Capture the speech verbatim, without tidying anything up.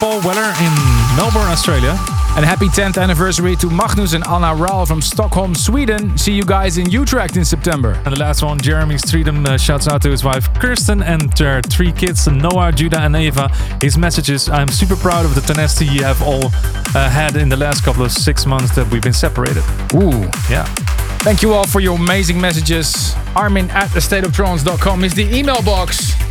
fall weather in Melbourne, Australia. And happy tenth anniversary to Magnus and Anna Raal from Stockholm, Sweden. See you guys in Utrecht in September. And the last one, Jeremy Streetum, uh, shouts out to his wife Kirsten and their three kids, Noah, Judah and Eva. His messages: I'm super proud of the tenacity you have all uh, had in the last couple of six months that we've been separated. Ooh. Yeah. Thank you all for your amazing messages. Armin at the state of trance dot com is the email box.